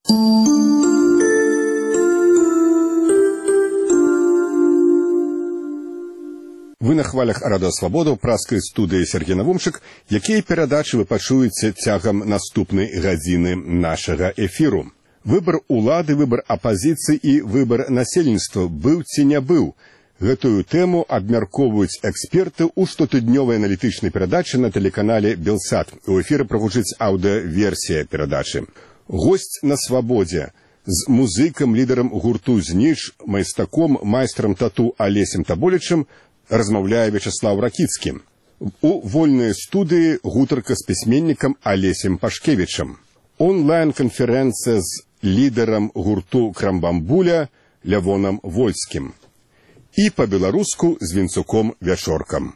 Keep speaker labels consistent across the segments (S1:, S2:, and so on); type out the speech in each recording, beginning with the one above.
S1: Вы на хвалях Радыё Свабода ў праскай студыі Сергей Навумчык, якія перадачы вы пачуеце цягам наступнай гадзіны нашага эфіру. Выбар улады, выбар апазіцыі і выбар насельніцтва быў ці не быў. Гэтую тэму абмяркоўваюць эксперты ў штотыднёвай аналітычнай перадачы на тэлеканале Белсат. У эфіры прагучыць аўдыёверсія перадачы. Госць на Свабодзе з музыкам, лідарам гурту «Зниж», майстаком, майстрам тату Алесем Таболічым размаўляе Вячеслав Ракіцкі. У вольнай студыі гутарка з пісьменнікам Алесем Пашкевічам. Онлайн-канферэнцыя з лідарам гурту «Крамбамбуля» Лявонам Вольскім. І па-беларуску з Вінцуком Вячоркам.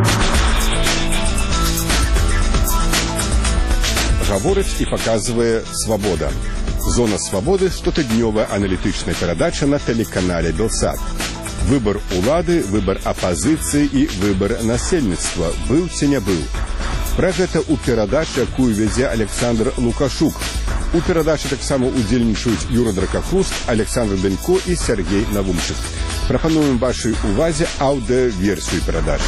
S1: Гаворыць і паказвае «Свабода». Зона Свабоды – штотыднёвая аналітычная перадача на тэлеканале Белсат. Выбар улады, выбар апазіцыі і выбар насельніцтва быў ці не быў. Пра гэта ў перадачы, якую вядзе Александр Лукашук. У перадачы таксама удзельнічаюць Юра Дракахруст, Александр Данько і Сергей Навумчык. Прапануем вашай увазе аўдыёверсію перадачы.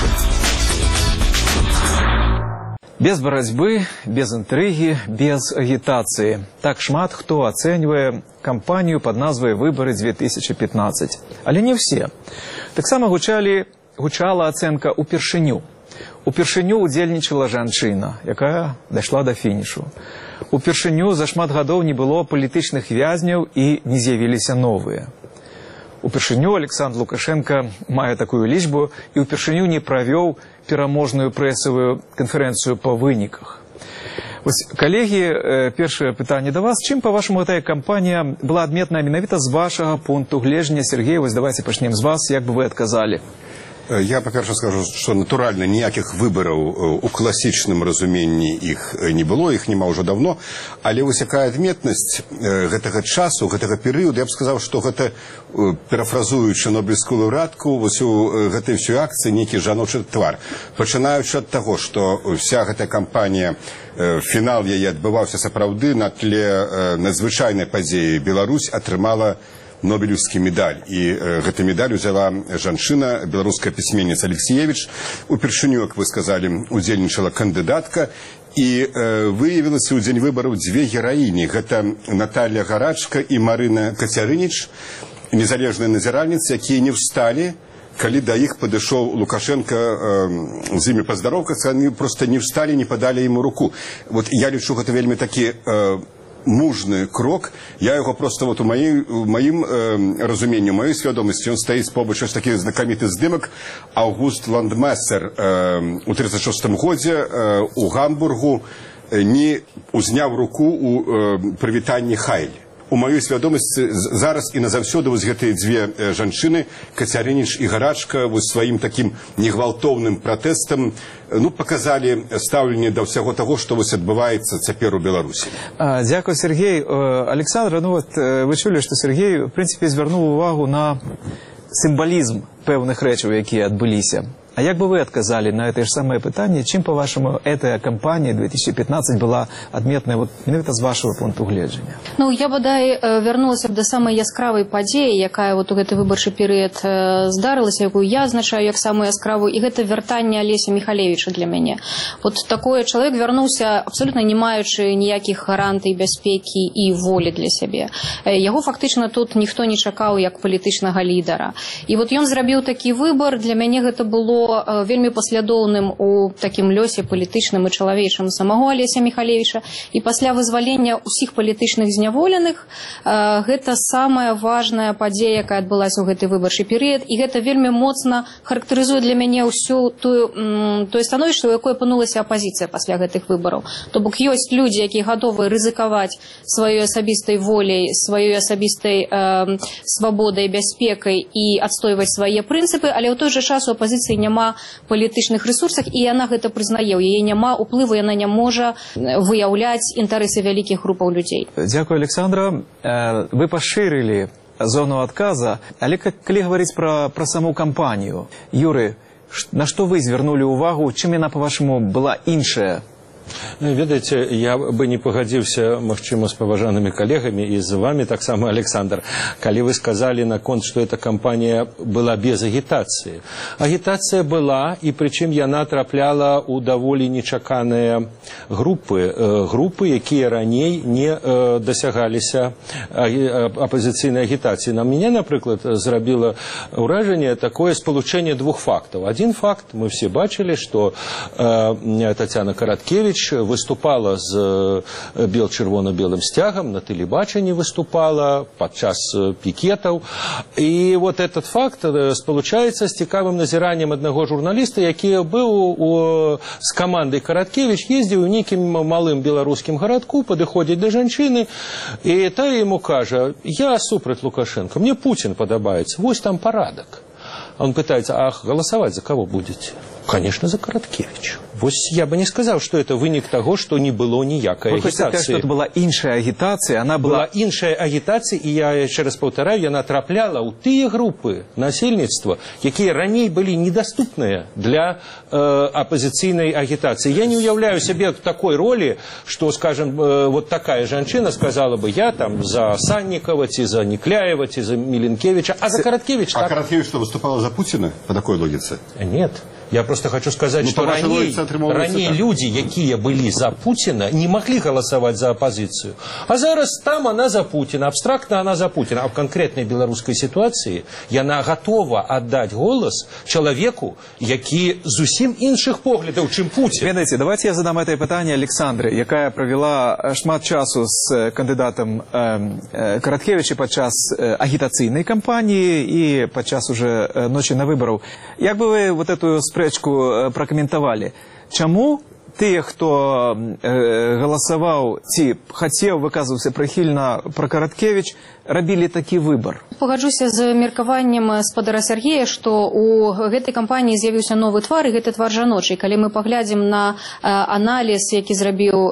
S2: Без барацьбы, без інтрыгі, без агітацыі. Так шмат хто ацэньвае кампанію пад назвай «Выбары-2015». Але не ўсе. Таксама гучала ацэнка ўпершыню. Упершыню удзельнічала жанчына, якая дайшла да фінішу. Упершыню за шмат гадоў не было палітычных вязняў і не з'явіліся новыя. Упершыню Александр Лукашенко мае такую лічбу і упершыню не правёў пераможную прэсавую канферэнцыю па выніках. Вось, калегі, першае пытанне да вас. Чым, па-вашаму, гэтая кампанія была адметная менавіта з вашага пункту гледжання? Сергей, вось давайте пачнем з вас. Як бы вы адказалі?
S1: Я, па-перше, скажу, што, натуральна, ніякіх выбараў у класічным разуменні іх не было, іх няма ўжо давно, але вось якая адметнасць гэтага часу, гэтага перыяду, я б сказаў, што гэта, парафразуючы нобелевскую лаўрэатку, вось у гэтай всёй акцыі нейкі жаночы твар. Пачынаючы ад таго, што вся гэтая кампанія, фінал яе адбываўся сапраўды на тле надзвычайнай падзеі. Беларусь атрымала Нобелевский медаль. И эту медаль взяла жанчына, белорусская письменница Алексеевич. Упершыню, как вы сказали, удзельнічала кандидатка. И выявилось у день выборов две героини. Это Наталья Гарачка и Марина Кацярынич, незалежные назиральницы, которые не встали, когда до их подошел Лукашенко с ними поздоровкаться, они просто не встали, не подали ему руку. Вот я лечу, это вельми такие мужны крок. Я его просто вот у моим разумении, у моей свядомости, он стоит побач ось такі знакаміты здымак. Аугуст Ландмессер у 1936 годзе у Гамбургу не узняў руку у прывітанні Хайль. У маёй свядомасці зараз і назаўсёды вось гэтыя дзве жанчыны, Кацярынич і Гарачка, вось сваім такім негвалтоўным пратэстам, ну, паказалі стаўленне да ўсяго таго, што вось адбываецца цяпер у Беларусі.
S2: Дзякуй, Сергей. Александр, ну вот вы чулі, што Сергей, в прынцыпе, звярнуў увагу на сімвалізм пэўных рэчаў, якія адбыліся. А як бы вы отказали на это же самое питание, чем, по-вашему, эта кампания 2015 была отметная вот именно с вашего пункту гледжання?
S3: Ну, я бодай вернулася до самой яскравой події, якая вот у гэты выбарчы перыяд здарылася, якую я азначаю як самую яскравую, і гэта вяртанне Алеся Михалевича для мяне. Вот такой чалавек вярнуўся абсолютно не маючы ніякіх гарантый бяспекі і волі для сябе. Яго фактычна тут ніхто не чакаў як палітычнага лідара. І вот ён зрабіў такі выбар, для мяне гэта было вельмі паслядоўным у такім лёсе палітычным і чалавечым самого Алеся Михалевича. І пасля вызвалення ўсіх палітычных зняволеных гэта самая важная падзея, якая адбылася ў гэты выбарчы перыяд. І гэта вельмі моцна характарызуе для мяне ўсё тое становішча, у якое апынулася апазіцыя пасля гэтых выбараў. То бок ёсць людзі, якія гатовы рызыкаваць сваёй асабістай воляй, сваёй асабістай свабодай, бяспекай і адстойваць свае прынцыпы, але ў той жа час у апазіцыі няма палітычных ресурсах, і яна гэта прызнае. У яе няма уплыву, яна не можа выяўляць інтарэсы вялікіх групаў людзей.
S2: Дзякуй, Александра. Вы пашырылі зону адказа, але калі гаварыць пра саму кампанію, Юры, на што вы звярнулі ўвагу, чым яна, па-вашаму, была іншая
S4: Ведаеце, я бы не пагадзіўся, магчыма, з паважанымі калегамі і з вами таксама, Александр, калі вы сказали наконт, што эта кампанія была без агітацыі. Агітацыя была, і прычым яна трапляла ў даволі нечаканыя групы, якія раней не дасягаліся апазіцыйнай агітацыі. На мяне, напрыклад, зрабіла ўражанне такое спалучэнне двух фактаў. Один факт, мы все бачылі, што Тацяна Караткевич выступала з чырвона-белым сцягам, на тэлебачанні выступала падчас пікетаў. І вот этот факт спалучаецца з цікавым назіраннем аднаго журналіста, які быў з камандай Караткевич, ездзіў у нейкім малым беларускім гарадку, падыходзіць да жанчыны, і тая яму кажа: «Я супраць Лукашенко, мне Путин падабаецца, вось там парадак». Он пытается: «Ах, голосовать за кого будете?» Конечно, за Караткевич. Вот я бы не сказал, что это вынік того, что не было ніякай агітацыі.
S2: Вы хочете сказать, что это была іншая агітацыя? Она была
S4: іншая агітацыя, і я яшчэ раз паўтараю, яна трапляла ў тыя групы насельніцтва, якія раней былі недаступныя для апозіцыйнай агітацыі. Я не уяўляю себе такой роли, что, скажем, вот такая жанчына сказала бы: «Я там за Санникова, ці за Некляева, ці за Миленкевича», а за Караткевич...
S1: А Караткевич что, выступала за Путина по такой логике?
S4: Нет. Я просто хочу сказать, что ранее люди, якія былі за Путина, не могли голосовать за оппозицию. А зараз там она за Путина, абстрактно она за Путина. А в конкретной белорусской ситуации яна готова отдать голос человеку, які зусім іншых поглядаў, чым Путин.
S2: Ведаеце, давайте я задам это питание Александре, якая провела шмат часу з кандидатом Караткевича падчас агітацыйнай кампании и падчас уже ночи на выборов. Як бы вы вот эту спрэчку пракаментавалі? Чаму тыя, хто галасаваў ці хацеў, выказваўся прыхільна пра Караткевич, рабілі такі выбар?
S3: Пагаджуся з меркаваннем спадара Сергея, што ў гэтай кампаніі з'явіўся новы твар, і гэта твар жаночый. Калі мы паглядзім на аналіз, які зрабіў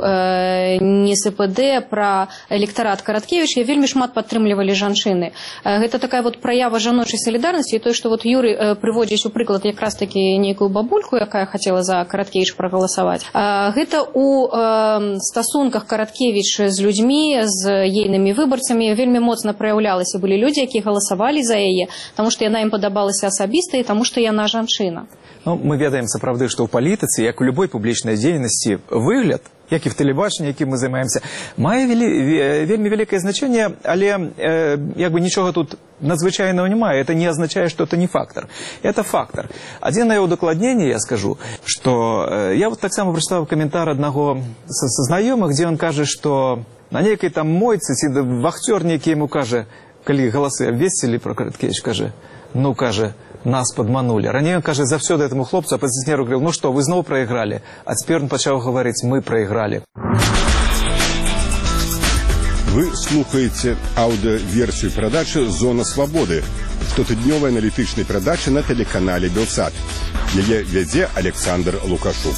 S3: НСПД пра электарат Караткевич, вельмі шмат падтрымлівалі жанчыны. Гэта такая вот праява жаночай салідарнасці, і тое, што вот Юрый прыводзіць у прыклад якраз такі нейкую бабульку, якая хацела за Караткевич прагаласаваць. Гэта ў стасунках Караткевич з людзьмі, з ейнымі выбарцамі вельмі моцна праяўлялася. Былі людзі, якія галасавалі за яе, таму што яна ім падабалася асабіста і таму што яна жанчына.
S2: Ну, мы ведаем сапраўды, што ў палітыцы, як у любой публічнай дзейнасці, выгляд, як і в тэлебачанні, якім мы займаемся, мае вельмі вялікае значэнне, але як бы нічога тут надзвычайного немає. Это не означает, что это не фактор. Это фактор. Адзінае ўдакладненне я скажу, что я вот так само прочитал комментарий одного со знаёмых, где он кажа, что на нейкай там мойцы ці вахтёр нейкі яму кажа, калі галасы абвесцілі про Караткевич, кажа: «Ну, кажа, нас подманули». Ранее он, кажа, завсёды этому хлопцу, оппозиционеру говорил: «Ну что, вы снова проиграли?» А теперь он пачаў говорить: «Мы проиграли».
S1: Вы слухаеце аўдыёверсію перадачы «Зона свабоды», штотыднёвая аналітычная перадача на тэлеканале «Белсат». Яе вядзе Александр Лукашук.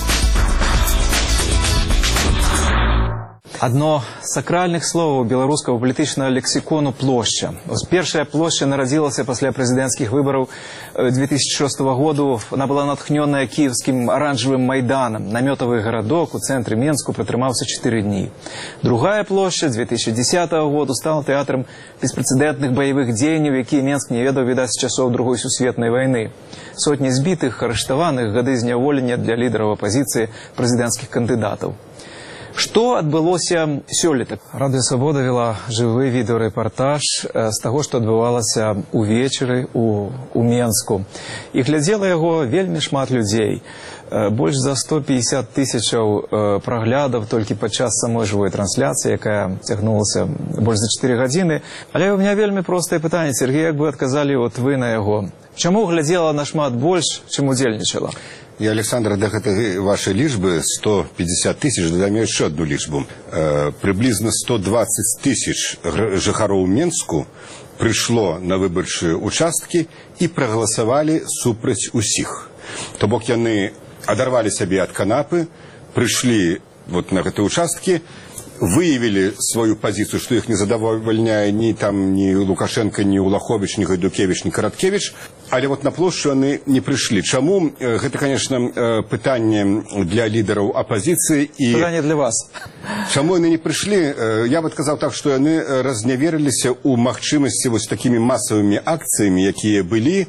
S2: Одно з сакральных словаў беларускага палітычнага лексікону – плошча. Першая плошча нарадзілася пасля прэзідэнцкіх выбараў 2006 году. Она была натхнёная кіевскім аранжавым майданам. Намётавы гарадок у цэнтры Менску пратрымаўся 4 дні. Другая плошча 2010 году стала тэатрам беспрэцэдэнтных баявых дзеянняў, якія Менск не ведаў, відаць, з часоў Другой сусветнай вайны. Сотні збітых, арыштаваных, гады зняволення для лідараў апазіцыі, прэзідэнцкіх кандыдатаў. Што адбылося сёлета? Радыё Свабода вела жывы відэарэпартаж з таго, што адбывалася ўвечары у Менску. І глядзела яго вельмі шмат людзей. Больш за 150 тысячаў праглядаў толькі падчас самой жывой трансляцыі, якая цягнулася больш за 4 гадзіны. Але ў меня вельмі простае пытанне, Сергей, як бы адказалі от вы на яго? Чаму глядзела нашмат больш, чым удзельнічала?
S1: И, Александр, до этой вашей лишбы 150 тысяч, додаем еще одну лишбу. Приблизно 120 тысяч жыхароў Менску пришло на выбарчыя участкі и проголосовали супраць усіх. То бок яны адарвалі сябе ад канапы, пришли вот на гэтыя участкі выявили свою позицию, что их не задовольняе ни Лукашенко, ни Улахович, ни Гайдукевич, ни Караткевич, але вот на плошчу они не пришли. Чаму? Это, конечно, пытание для лидеров оппозиции. И
S2: пытание для вас.
S1: Чаму они не пришли? Я бы сказал так, что они разневерились у махчимости вот с такими массовыми акциями, какие были,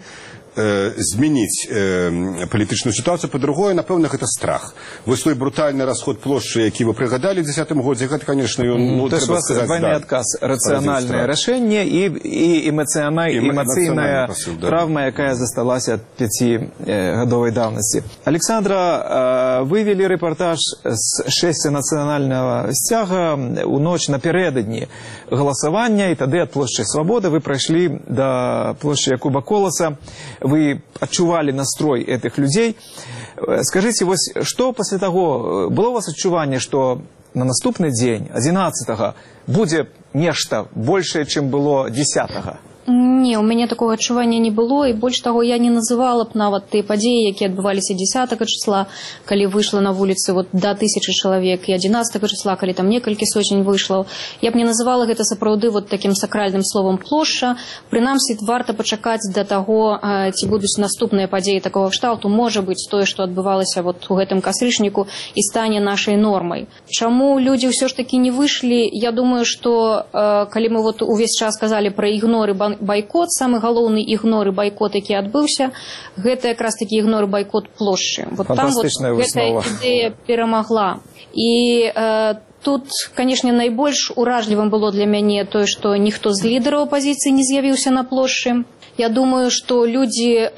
S1: змяніць палітычную сітуацыю. Па-другое, напэўна, гэта страх. Вось той брутальны расход плошчы, які вы прыгадалі ў 2010 годзе, гэта, конечно,
S2: то есть у вас двойный отказ. Рациональное решение и эмоциональная травма, якая засталась от 5-годовой давности. Александра, вывели репортаж с шэсця нацыянальнага сцяга у ноч напярэдадні галасавання, і тады ад плошчы Свабоды вы прайшлі да плошчы Якуба Коласа. Вы адчували настрой этих людей. Скажите, вот, что после того, было у вас адчуванне, что на наступны дзень, 11-го, будзе нешта большее, чем было 10-го?
S3: Не, у мяне такого адчування не было, і больш таго, я не называла б нават тыя падзеі, якія адбываліся 10 числа, калі выйшла на вуліцы вот, до 1000 чалавек, і 11 числа, калі там некалькі сотень выйшло. Я б не называла гэта сапраўды вот таким сакральным словом плошча. Прынамсі, варта пачакаць да таго, ці будуць наступныя падзеі такого кшталту. Можа быць, тое, што адбывалася вот у гэтым кастрычніку, і стане нашай нормай. Чаму людзі ўсё ж таки не выйшлі? Я думаю, што калі мы вот увесь час казалі пра ігноры байкот, самый галоўны ігнор і байкот, які адбыўся, гэта якраз такі ігнор і байкот плошчы. Вот там вот гэтая ідэя перамагла. І тут, конечно, найбольш уражлівым было для мяне тое, што ніхто з лідараў апазіцыі не з'явіўся на плошчы. Я думаю, што людзі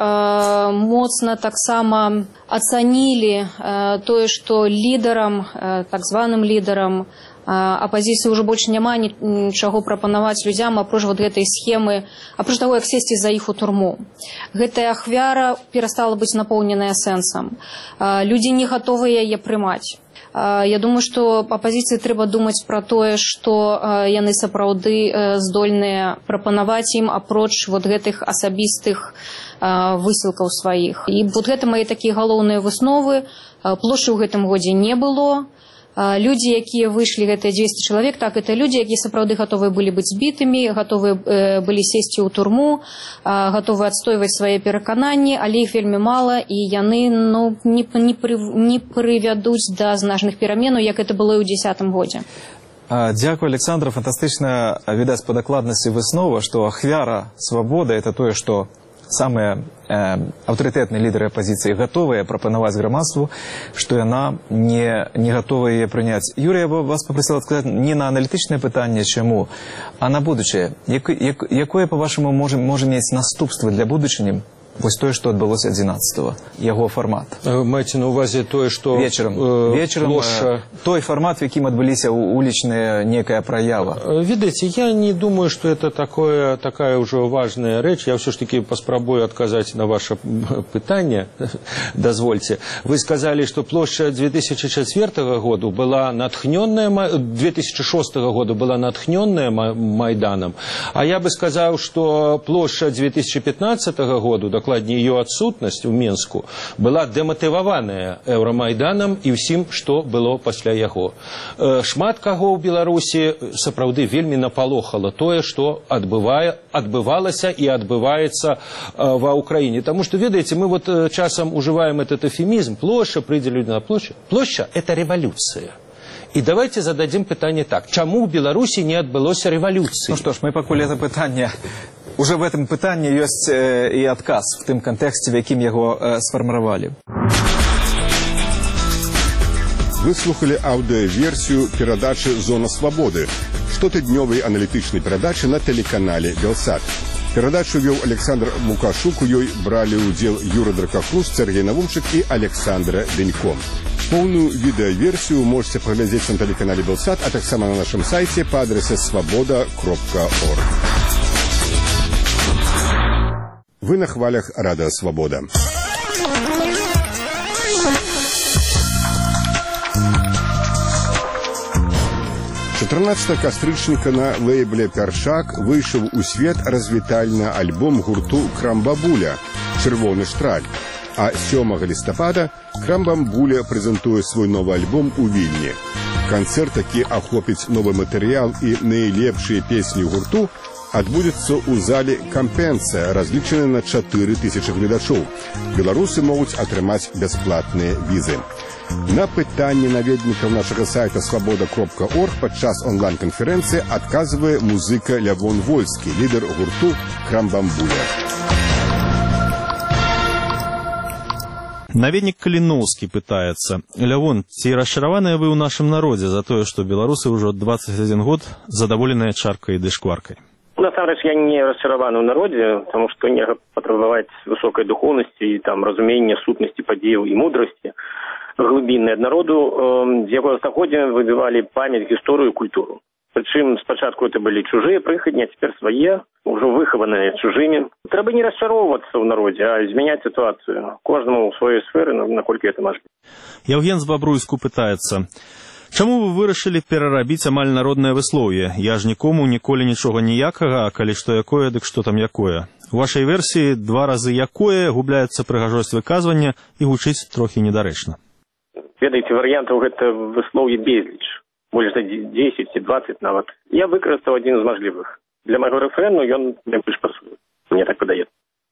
S3: моцна таксама ацанілі тое, што лідарам, так званым лідарам апозіцыі ўжо больш няма нічаго прапанаваць людзям, апроч вот гэтай схемы, апроч таго, як сесці за іх у турму. Гэтая ахвяра перастала быць напоўненая сэнсам. Людзі не гатовыя яе прымаць. Я думаю, што апозіцыі трэба думаць пра тое, што яны сапраўды здольныя прапанаваць ім апроч вот гэтых асабістых высылкаў сваіх. І вот гэта мае такія галоўныя высновы. Плошчы ў гэтым годзе не было. Людзі, якія выйшлі, гэта 200 чалавек, так, это людзі, якія сапраўды гатовыя былі быць збітымі, гатовыя былі сесці ў турму, гатовыя адстойваць свае перакананні, але іх вельмі мала, і яны не прывядуць да значных пераменаў, як это было і ў 10 годзе.
S2: Дякую, Александра. Фантастычна відаць па дакладнасці выснова, што ахвяра свабоды – это тое, што самые авторитетные лидеры оппозиции готовы прапанаваць грамадству, что яна не готова яе прыняць. Юрий, я бы вас попросил сказать не на аналітычнае пытанне, чаму, а на будучае. Якое, по-вашаму, можа мець наступства для будучыні вось тое, што адбылося 11-го, яго фармат?
S4: Маеце на увазе тое, што
S2: вечерам той фармат, в якім адбыліся улічная некая праява.
S4: Ведаеце, я не думаю, что это такая уже важная рэч. Я все ж таки паспрабую адказаць на ваше пытанне. Дозвольте. Вы сказали, что плошча 2004 года была натхненная, 2006 года была натхненная Майданом, а я бы сказал, что плошча 2015 года, докладнее ее отсутность в Менску, была демотиваваная Еўрамайданам і ўсім, што было пасля яго. Шмат каго ў Беларусі сапраўды вельмі напалохала тое, што адбывалася і адбываецца ва Украине. Потому что, ведаете, мы вот часам уживаем этот эфемизм. Площа, прийдзе люди на площадь. Площа – это революция. И давайте зададим питание так. Чаму в Беларуси не отбылося революции?
S2: Ну что ж, мы пакуль это питание... Уже в этом питанні есть и отказ в том контексте, в яким его сформировали.
S1: Вы слухали аудиоверсию передачи «Зона свободы», штотыднёвой аналитичной передачи на телеканале «Белсат». Передачу вел Александр Лукашук, у ёй брали удел Юра Дракохруст, Сергей Навумчик и Александра Денько. Полную видеоверсию можете поглядеть на телеканале «Белсат», а так само на нашем сайте по адресу svoboda.org. Вы на хвалях Радио Свобода. Кастрычніка на лейбле «Першак» выйшаў у свет развітальны альбом гурту «Крамбабуля» «Чырвоны штраль». А 7 лістапада «Крамбабуля» прэзентуе свой новы альбом у Вільні. Канцэрт, які ахопіць новы матэрыял і найлепшыя песні гурту, адбудзецца ў зале «Кампенсія», разлічаны на 4000 гледачоў. Беларусы могуць атрымаць бясплатныя візы. На пытанне наведнікаў нашага сайта свабода.орг падчас онлайн-канферэнцыі адказвае музыка Лявон Вольскі, лідар гурту «Крамбамбуля».
S5: Наведнік Каліноўскі пытаецца: Лявон, ці расчараваныя вы ў нашым народзе за тое, што беларусы ўжо 21 год задаволеныя чаркай ды шкваркай?
S6: Насамрэч, я не расчараваны ў народзе, таму што нельга патрабаваць высокай духоўнасці і там разумення сутнасці падзеяў і мудрасці глыбіннай ад народу, з якога стагоддзя выбівалі памяць, гісторыю, культуру. Прычым спачатку это былі чужыя прыхадні, а цяпер свае, ўжо выхаваныя чужымі. Трэба не расчароўвацца ў народзе, а змяняць сітуацыю. Кожнаму ў сваёй сферы, наколькі гэта можна.
S5: Яўген з Бабруйску пытаецца: чаму вы вырашылі перарабіць амаль народнае выслоўе? Я ж нікому ніколі нічога ніякага, а калі што якое, дык што там якое? У вашай версіі 2 разы якое губляецца прыгажосць выказвання і гучыць трохі недарэчна.
S6: Ведаеце, варыянтаў гэта выслоўе безліч. Больш за 10 ці 20 нават. Я выкарыстаў адзін з мажлівых. Для майго рэфрэну ён найбольш пасуе. Мне так падаецца.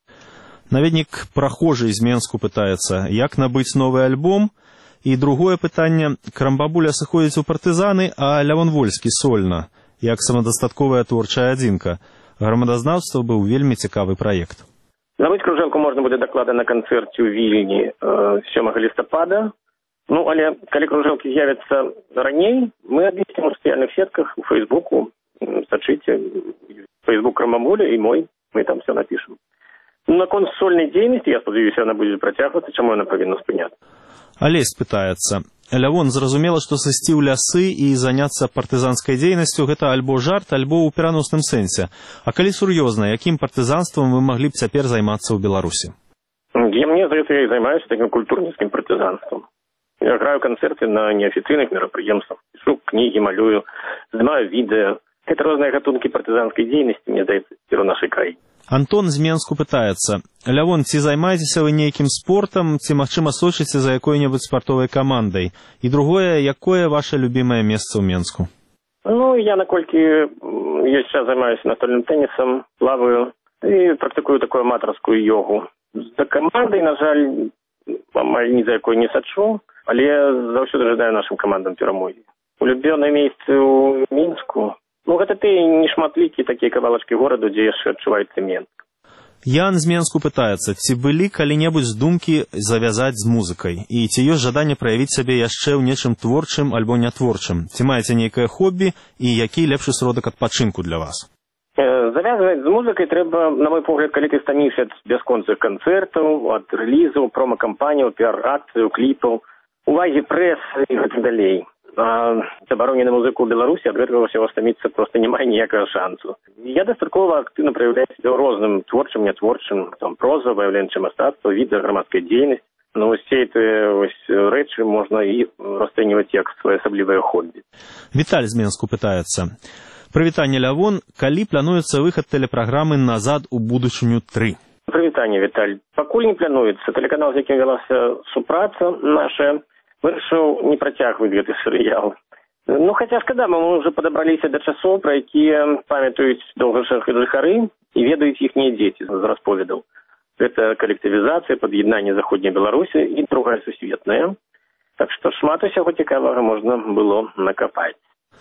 S5: Наведнік прахожы з Менску пытаецца: як набыць новы альбом? І другое пытанне: Крамбамбуля сыходзіць у партызаны, а Лявон Вольскі сольна, як самадастатковая творчая адзінка. Грамадазнаўства быў вельмі цікавы праект.
S6: Набыць кружэлку можна будзе дакладна на канцэрце ў Вільні 7 лістапада. Але калі кружэлкі з'явяцца раней, мы абвесцім у сацыяльных сетках, у Фейсбуку, сачыце, Фейсбук Крамбамбуля і мой, мы там все напішам. Наконт сольнай дзейнасці, я спадзяюся, яна будзе працягвацца, чаму яна павінна спыняцца.
S5: Алесь пытаецца: Лявон, зразумела, што сысці ў лясы і заняцца партызанскай дзейнасцю гэта альбо жарт, альбо ў пераносным сэнсе. А калі сур'ёзна, якім партызанствам вы маглі б цяпер займацца ў Беларусі?
S6: Мне здаецца, я і займаюся такім культурніцкім партызанствам. Я граю канцэрты на неафіцыйных мерапрыемствах, пішу кнігі, малюю, здымаю відэа. Гэта розныя гатункі партызанскай дзейнасці, мне здаецца, у нашай краіне.
S5: Антон з Менску пытаецца: Лявон, ці займаецеся вы нейкім спортам, ці, магчыма, сочыце за якой-небудзь спартовай камандай? І другое, якое ваше любімае месца ў Менску?
S6: Я наколькі ёсць час займаюся настольным тэнісам, плаваю і практыкую такую аматарскую йогу. За камандай, на жаль, амаль ні за якой не сачу, але заўсёды жадаю нашым камандам перамогі. Улюбёнае месцы ў Мінску. Гэта тыя нешматлікія такія кавалачкі гораду, дзе яшчэ адчуваецца Менск.
S5: Ян з Менску пытаецца: ці былі калі-небудзь думкі завязаць з музыкай? І ці ёсць жаданне праявіць сябе яшчэ ў нечым творчым альбо нятворчым? Ці маеце нейкае хобі і які лепшы сродак адпачынку для вас?
S6: Завязваць з музыкай трэба, на мой погляд, калі ты станішся ад бясконцых канцэртаў, ад рэлізаў, прома-кампаніяў, піар-акцыяў, кліпаў, увагі прэсы і гэтак далей. Забаронены музыку ў Беларусі, ад гэтага ўсяго стаміцца проста не мае ніякага шансу. Я дастаткова актыўна праяўляю сябе ў розным творчым, нятворчым, проза, выяўленчае мастацтва, відэа, грамадская дзейнасць. Усе гэтыя рэчы можна і расцэньваць як своеасаблівае хобі.
S5: Віталь з Менску пытаецца: прывітанне, Лявон, калі плануецца выхад тэлепраграмы «Назад у будучыню 3»?
S6: Прывітанне, Віталь. Пакуль не плануецца. Тэлеканал, з якім вялася супраца наша, вырашыў не працягваць гэты серыял. Хаця шкада, мы ўжо падабраліся да часоў, пра якія памятаюць жыхары і ведаюць іхнія дзеці з расповедаў. Гэта калектывізацыя, пад'яднанне заходняй Беларусі і другая сусветная. Так што шмат усяго цікавага можна было накапаць.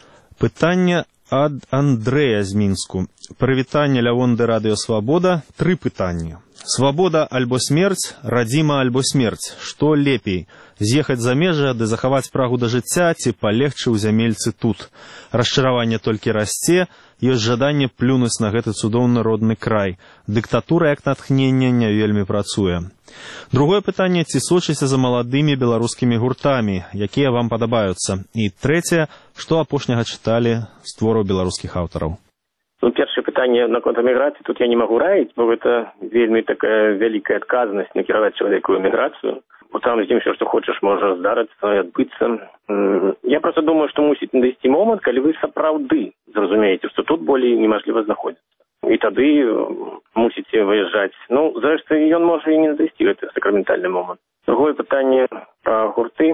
S5: Пытанне ад Андрэя з Мінску. Прывітанне, Лявон, ды радыё Свабода. 3 пытанні. Свабода альбо смерць, радзіма альбо смерць. Што лепей? З'ехаць за межы, ды захаваць прагу да жыцця, ці палегчы ў зямельцы тут? Расчараванне толькі расце, ёсць жаданне плюнуць на гэты цудоўны родны край. Дыктатура, як натхненне, не вельмі працуе. Другое пытанне: ці сочыце за маладымі беларускімі гуртамі, якія вам падабаюцца? І трэцяе: што апошняга чыталі з твораў беларускіх аўтараў?
S6: Першае пытанне наконт эміграцыі, тут я не магу раіць, бо гэта вельмі такая вялікая адказнасць накіраваць чалавеку ў эміграцыю. Там з ім все, што хочаш, можа здарыцца і адбыцца. Я просто думаю, што мусіць надысці момант, калі вы сапраўды зразумееце, што тут болей немажліва знаходзіцца. І тады мусіце выязджаць. Зрэшты, ён можа і не надысці, гэты сакраментальны момант. Другое пытанне пра гурты.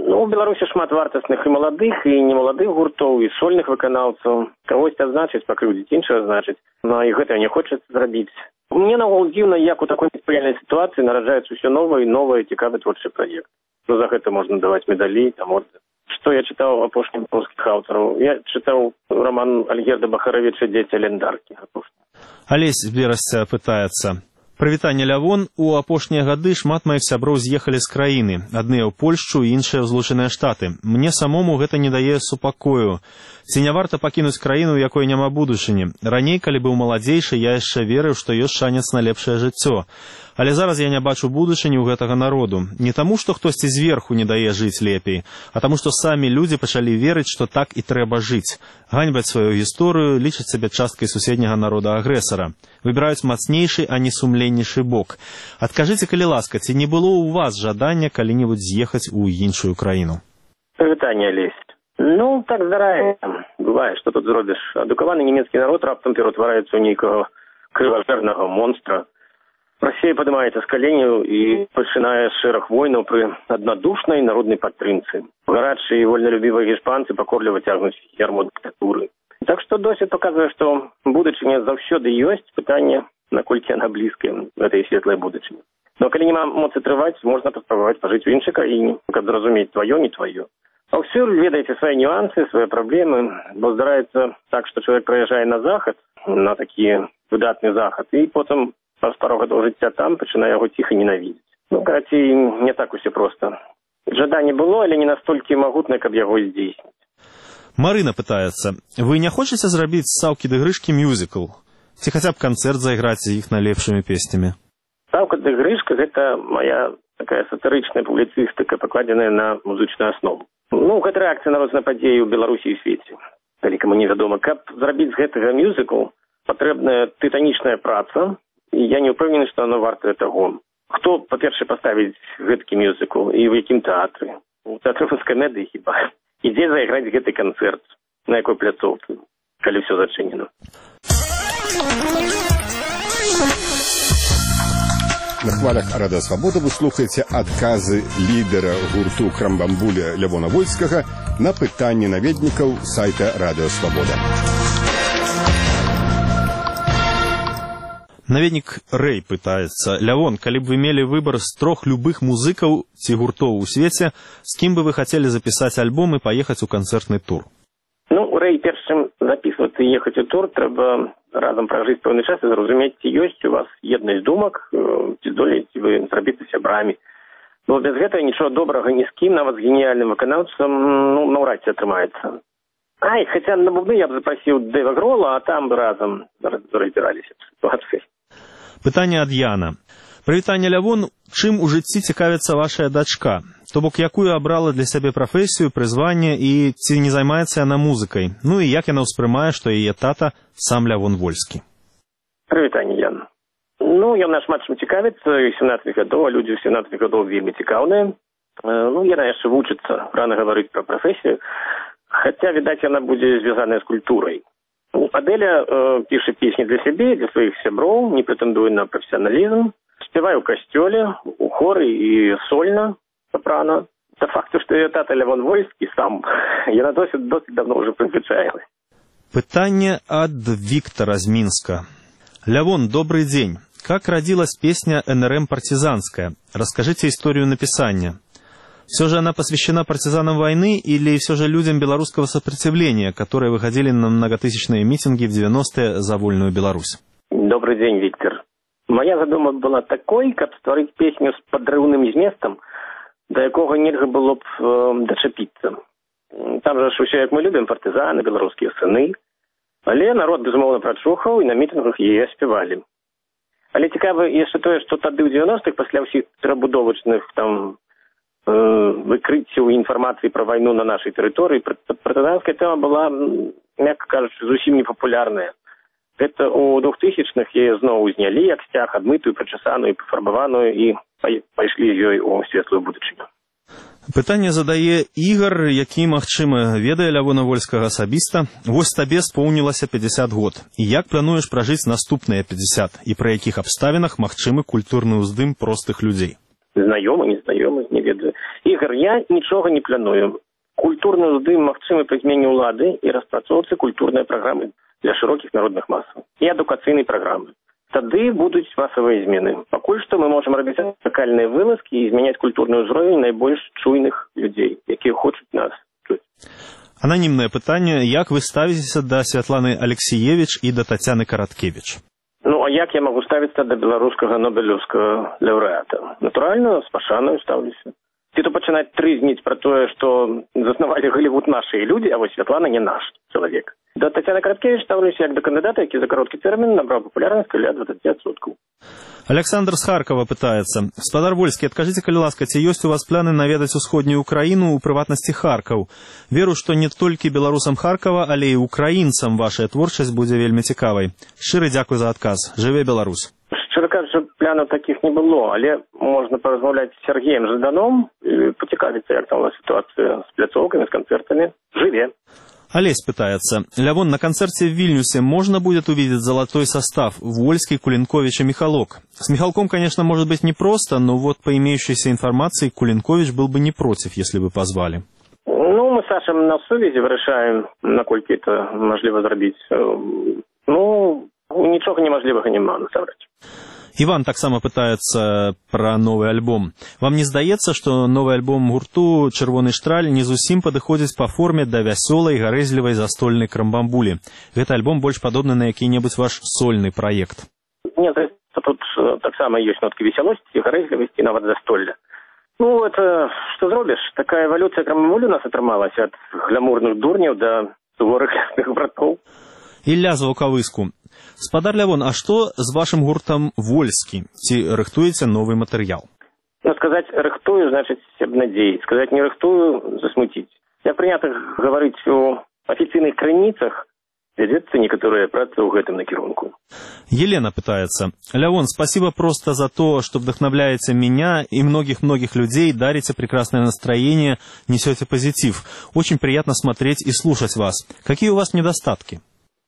S6: Ну, у Беларусі шмат вартасных і маладых, і немаладых гуртоў, і сольных выканаўцаў. Кагось адзначыць, пакрыўдзіць, іншага значыць. Ну, і гэта не хочацца зрабіць. Мне наогул дзіўна, як у такой неспрыяльнай сітуацыі нараджаецца ўсё новае і новае цікавы творчы праект. Ну, за гэта можна даваць медалі, там ордэн. Што я чытаў апошнім польскіх аўтараў? Я чытаў роман Альгерда Бахаравіча «Дзеці Лендаркі».
S5: Алесь з Берасця пытаецца. Прывітанне, Лявон. У апошнія гады шмат маіх сяброў з'ехалі з краіны. Адныя ў Польшчу, іншыя ў Злучаныя Штаты. Мне самому гэта не дае супакою. Ці не варта пакінуць краіну, у якой няма будучыні? Раней, калі быў маладзейшы, я яшчэ верыў, што ёсць шанец на лепшае жыццё. Але зараз я не бачу будучыні ў гэтага народу. Не таму, што хтосьці зверху не дае жыць лепей, а таму, што самі людзі пачалі верыць, што так і трэба жыць. Ганьбаць сваю гісторыю, лічаць сябе часткай суседняга народа-агрэсара. Выбіраюць мацнейшы, а не сумленнейшы бок. Адкажыце, калі ласка, ці не было ў вас жадання калі-небудзь з'ехаць у іншую краіну?
S6: Пытанне лезь. Ну, так здараецца. Бывае, што тут зробіш. Адукаваны нямецкі народ раптам ператвараецца ў нейкага крыважэрнага монстра. Расія падымаецца з каленяў і пачынае шэраг войнаў пры аднадушнай народнай падтрымцы. Гарачыя і вольналюбівыя іспанцы пакорліва цягнуць ярмо дыктатуры. Так што досвед паказвае, што будучыня заўсёды ёсць, пытанне, наколькі яна блізкая гэтай светлай будучыні. Но калі няма моцы трываць, можна паспрабаваць пажыць у іншай краіне, каб зразумець тваё, не тваё. Паўсюль ведаеце свае нюансы, свае праблемы, бо здараецца так, што чалавек прыязджае на захад, на такі выдатны захад, і потым праз пару гадоў жыцця там пачынае яго ціха ненавідзець. Ну, карацей, не так усё проста. Жаданне было, але не настолькі магутнае, каб яго здзейсніць.
S5: Марына пытаецца. Вы не хочаце зрабіць з Саўкі ды Грышкі мюзікл? Ці хаця б канцэрт зайграць з іх найлепшымі песнямі?
S6: Саўка ды Грышка – гэта моя такая сатырычная публіцыстыка, пакладзеная на музычную аснову. Ну, гэта рэакцыя на розныя падзеі ў Беларусі і свеце. Калі каму невядома, каб зрабіць з гэтага мюзікл, патрэбная тытанічная праца, і я не ўпэўнены, што оно вартае таго. Хто, па-першае, паставіць гэткі мюзікл і ў якім тэатры? У тэатры Фускамеды хіба. І дзе зайграць гэты канцэрт? На якой пляцоўцы? Калі ўсё зачынена.
S1: На хвалях Радыё Свабода вы слухаеце адказы лідара гурту Крамбамбуля Лявона Вольскага на пытанні наведнікаў сайта Радыё Свабода.
S5: Наведнік Рэй пытаецца. Лявон, калі б вы мелі выбар з 3 любых музыкаў ці гуртоў у свеце, з кім бы вы хацелі запісаць альбом і паехаць у канцэртны тур?
S6: Ну, Рэй, перш чым запісвацца і ехаць у тур, трэба разам пражыць пэўны час і зразумець, ці ёсць у вас еднасць думак, ці здолееце вы зрабіцца сябрамі. Ну, без гэтага нічого добрага ні з кім, нават з геніяльным выканаўцам, ну, наўрад ці атрымаецца. Ай, хаця на бубны я б запрасіў Дэйва Грола, а там бы разам разбіраліся б сітуацыі.
S5: Пытанне ад Яна. Прывітанне, Лявон, чым у жыцці цікавіцца вашая дачка? То бок, якую абрала для сябе прафесію, прызванне і ці не займаецца яна музыкай? Ну і як яна ўспрымае, што яе тата сам Лявон Вольскі?
S6: Прывітанне, Ян. Ну, яна шмат чым цікавіцца, 17 гадоў, а людзі 17 гадоў вельмі цікаўныя. Ну, яна яшчэ вучыцца, рана гаварыць пра прафесію, хаця, відаць, яна будзе звязаная з культурай. Адэля піша песні для сябе, для сваіх сяброў, не прэтэндуе на прафесіяналізм, спявае ў касцёле, у хоры і сольна, сопрано. Да факту, што яе тата Лявон Вольскі сам, яна досыць давно ўжо прызвычаілась.
S5: Пытанне ад Виктора з Минска. Лявон, добрый день. Как родилась песня НРМ «Партизанская»? Расскажите историю написания. Все же она посвящена партизанам войны или все же людям белорусского сопротивления, которые выходили на многотысячные митинги в 90-е за вольную Беларусь?
S6: Добрый день, Виктор. Моя задума была такой, как створить песню с подрывным зместом, до якого нельга было б дачапіцца. Там же ўсё, як мы любім, партызаны, беларускія сыны. Але народ, безумоўна, прачухаў і на мітынгах яе спявалі. Але цікава яшчэ тое, што тады ў 90-х, пасля ўсіх перабудовачных там выкрыццяў інфармацыі пра вайну на нашай тэрыторыі, партызанская тэма была, мякка кажучы, зусім непапулярная. Гэта ў 2000-х яе зноў узнялі як сцяг, адмытую, прачасаную, пафарбаваную і пайшлі ёй у светлую будучыню.
S5: Пытанне задае Ігар, які, магчыма, ведае Лявона Вольскага асабіста. Вось табе споўнілася 50 год. І як плануеш пражыць наступныя 50? І пры якіх абставінах магчымы культурны ўздым простых людзей?
S6: Знаёмы, незнаёмы, не ведаю. Ігор, я нічога не планую. Культурны ўздым магчымы пры змене ўлады і распрацоўцы культурнай праграмы для шырокіх народных масаў і адукацыйнай праграмы. Тады будуць масавыя змены. Пакуль што мы можам рабіць лакальныя вылазкі і змяняць культурны ўзровень найбольш чуйных людзей, якія хочуць нас чуць.
S5: Ананімнае пытанне. Як вы ставіцеся да Святланы Алексіевіч і да Тацяны Караткевіч?
S6: Ну, а як я магу ставіцца да беларускага нобелеўскага лаўрэата? Натуральна, з пашанаю стаўлюся. Ці то пачынаць трызніць пра тое, што заснавалі Голлівуд нашы людзі, а вось Святлана не наш чалавек. Да Тацяны Караткевіч ставлюся як да кандыдата, які за кароткі тэрмін набраў папулярнасць каля 20%.
S5: Александр з Харкова пытаецца. Гаспадар Вольскі, адкажыце, калі ласка, ці ёсць у вас планы наведаць усходнюю Украіну, у прыватнасці Харкаў? Веру, што не толькі беларусам Харкава, але і украінцам вашая творчасць будзе вельмі цікавай. Шчыры дзякуй за адказ. Жыве Беларусь.
S6: Шчыра кажучы, планаў такіх не было, але можна паразмаўляць з Сергеем Жаданом і пацікавіцца, як там у нас сітуацыя з пляцоўкамі, з канцэртамі. Жыве.
S5: Олесь пытается. Лявон, на концерте в Вильнюсе можно будет увидеть золотой состав Вольский, Кулинкович и Михалок? С Михалком, конечно, может быть непросто, но вот по имеющейся информации Кулинкович был бы не против, если бы позвали.
S6: Ну, мы с Сашем на сувязі вырашаем, наколькі это можливо зрабіць. Ну, нічога неможливого нема, насамрэч.
S5: Иван так само пытается про новый альбом. Вам не здаецца, что новый альбом гурту «Чырвоны штраль» не зусім падыходзіць по форме да вясёлай, гарэзлівай застольнай крамбамбулі? Гэты альбом больш падобны на які-небудзь ваш сольны праект.
S6: Нет, тут таксама ёсць ноткі весялосці, гарэзлівасці, нават застолля. Ну, это что зробіш? Такая эволюция крамбамбулі у нас атрымалась ад глямурных дурняў да суворых братоў.
S5: Ілля з Ваўкавыску. Гаспадар Лявон, а што з вашым гуртам Вольскі? Ці рыхтуеце новы матэрыял?
S6: Ну, сказаць рыхтую, значыць абнадзеіць. Сказаць не рыхтую, засмуціць. Як прынята гаварыць у афіцыйных крыніцах, вядзецца некаторая праца ў гэтым накірунку.
S5: Елена пытается. Лявон, спасибо просто за то, что вдохновляете меня и многих-многих людей, дарите прекрасное настроение, несете позитив. Очень приятно смотреть и слушать вас. Какие у вас недостатки?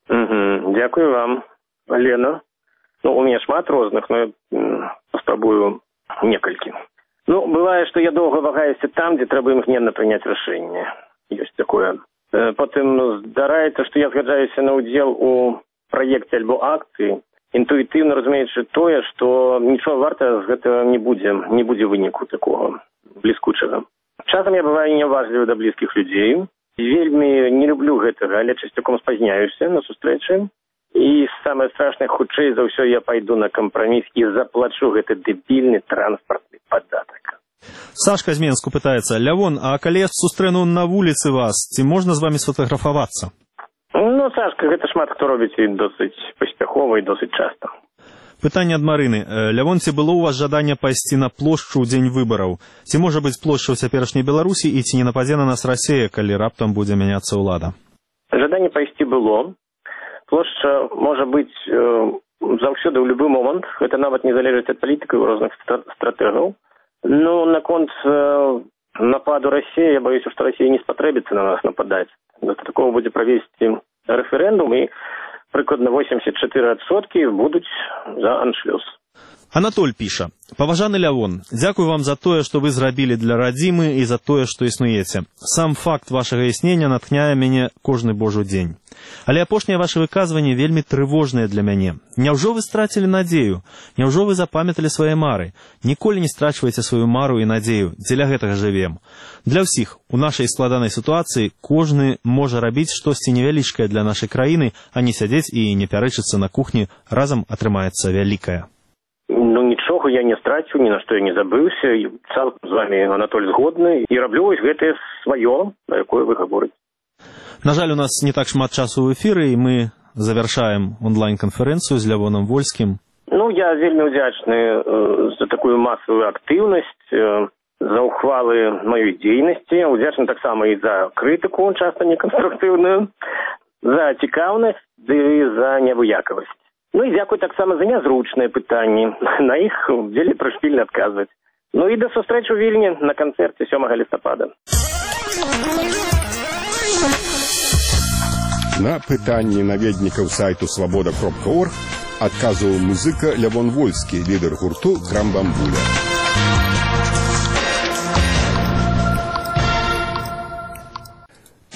S6: Дякую вам, Лена. Ну, у меня шмат розных, но я паспрабую некалькі. Ну, бывае, што я доўга вагаюся там, дзе трэба імгненна прыняць рашэнне. Ёсць такое. Потым здараецца, што я згаджаюся на ўдзел у праекце альбо акцыі, інтуітыўна разумеючы тое, што нічого варта з гэтага не будзе выніку такого бліскучага. Часам я бываю няважлівы да блізкіх людзей. Вельмі не люблю гэтага, але часцяком спазняюся на сустрэчы. І самае страшнае, хутчэй за ўсё я пайду на кампраміс і заплачу гэты дэбільны транспартны падатак.
S5: Сашка з Менску пытаецца. Лявон, а калі я сустрэну на вуліцы вас, ці можна з вами сфотаграфавацца?
S6: Ну, Сашка, гэта шмат хто робіць і досыць паспяхова і досыць часта.
S5: Пытанне ад Марыны. Лявон, ці было у вас жаданне пайсці на плошчу ў дзень выбараў? Ці можа быць плошча ў цяперашняй Беларусі і ці не нападзе на нас Расія, калі раптам будзе мяняцца ўлада?
S6: Жаданне пайсці было. Плошча можа быць заўсёды ў любы момант. Гэта нават не залежыць ад палітыкаў і розных стратэгаў. Ну, наконт нападу Расіі, я баюся, што Расія не спатрэбіцца на нас нападаць. Дастаткова будзе правесці рэферэндум і прыкладна 84% будуць за аншлюз.
S5: Анатоль піша. Паважаны Лявон, дзякую вам за тое, што вы зрабілі для радзімы і за тое, што існуеце. Сам факт вашага існення натхняе мяне кожны божы дзень. Але апошняе ваше выказванне вельмі трывожнае для мяне. Няўжо вы страцілі надзею? Няўжо вы запамяталі свае мары? Ніколі не страчвайце сваю мару і надзею. Дзеля гэтага жывем. Для ўсіх у нашай складанай сітуацыі кожны можа рабіць штосьці невялічкае для нашай краіны, а не сядзець і не пярычыцца на кухні, разам атрымаецца вялікае.
S6: Ну, нічога я не страціў, ні на што я не забыўся. Цалкам з вами, Анатоль, згодны. І раблю вось гэтае сваё, на якое вы гаворыце.
S5: На жаль, у нас не так шмат часу ў эфіры, і мы завяршаем онлайн-канферэнцыю з Лявоном Вольскім.
S6: Ну, я вельмі ўдзячны за такую масавую актыўнасць, за ўхвалы маёй дзейнасці. Ўдзячны таксама і за крытыку, часта неканструктыўную, за цікаўнасць ды за невыякавасць. Ну і дзякуй таксама за нязручныя пытанні. На іх удзелі прышпільна адказваць. Ну і да сустрэчы ў Вільні на канцэрце 7 лістапада.
S1: На пытанні наведнікаў сайту свабода.орг адказваў музыка Лявон Вольскі, лідар гурту «Крамбамбуля».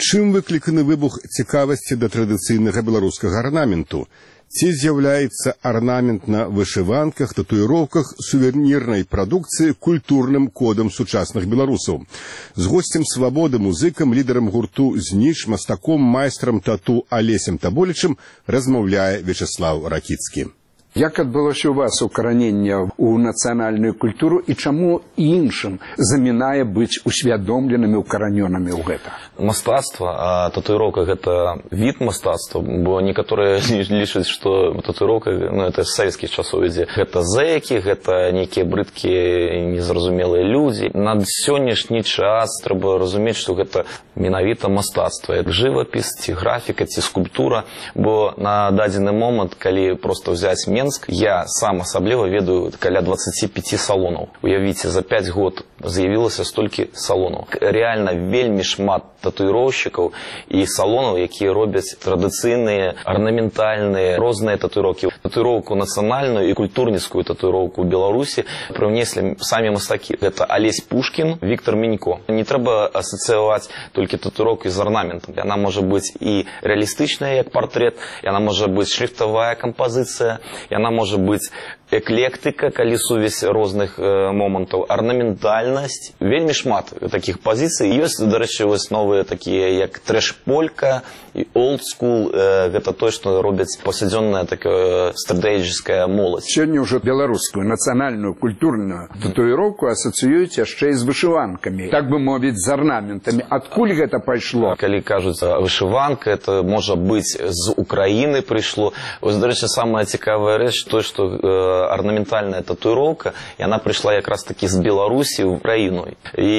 S1: Чым выкліканы выбух цікавасці да традыцыйнага беларускага арнаменту? Ці з'яўляецца арнамент на вышыванках, татуіроўках, сувенірнай прадукцыі культурным кодам сучасных беларусаў? З госцем «Свабоды», музыкам, лідарам гурту «Зніч», мастаком, майстрам тату Алесем Таболічым размаўляе Вячеслав Ракіцкі.
S7: Як адбылося у вас укараненне ў нацыянальную культуру і чаму іншым замінае быць усвядомленымі, укаранёнымі ў гэта?
S8: Мастацтва, а татуіроўка – гэта від мастацтва, бо некаторыя лічаць, што татуіроўка, это з савецкіх часоў ідзе. Гэта зэкі, гэта нейкія брыдкія, незразумелыя людзі. На сённяшні час трэба разумець, што гэта менавіта мастацтва. Жывапіс, ці графіка, ці скульптура, бо на дадзены момант, калі проста ўзяць я сам асабліва ведаю каля 25 салонаў. Уявіце, за 5 год з'явілася столькі салонаў. Реальна вельмі шмат татуіроўшчыкаў і салонаў, якія робяць традыцыйныя, арнаментальныя, розныя татуіроўкі. Татуіроўку нацыянальную і культурніцкую татуіроўку ў Беларусі прынеслі самі мастакі. Гэта Алесь Пушкін, Віктор Мінько. Не трэба асацыяваць толькі татуіроўку з арнаментам. Яна можа быць і рэалістычная, як партрэт, яна можа быць шрифтавая кампазіцыя, яна можа быць эклектыка, калі сувязь розных момантаў, арнаментальнасць. Вельмі шмат такіх пазіцый. Ёсць, дарэчы, новыя такія, як трэш-полька і олд-скул. Гэта тое, што робяць паўсядзённая такая стратэгічная моладзь.
S7: Сёння ўжо беларускую нацыянальную культурную татуіроўку асацыююць яшчэ і з вышыванкамі. Так бы мовіць, з арнаментамі. Адкуль гэта пайшло?
S8: Калі кажуць вышыванка, это можа быць з Украіны прыйшло. Вось, дарэчы, самая цікавая рэч, то, што арнаментальная татуіроўка, яна прыйшла якраз такі з Беларусі ў Украіну.